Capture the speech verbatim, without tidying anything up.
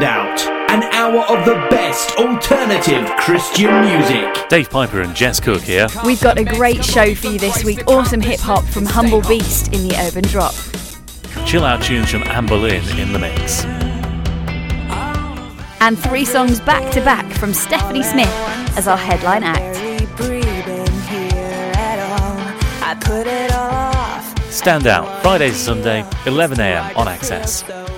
Standout, an hour of the best alternative Christian music. Dave Piper and Jess Cook here. We've got a great show for you this week. Awesome hip-hop from Humble Beast in the Urban Drop. Chill out tunes from Anne Boleyn in the mix. And three songs back-to-back from Stephanie Smith as our headline act. Stand Out, Friday to Sunday, eleven a m on Access.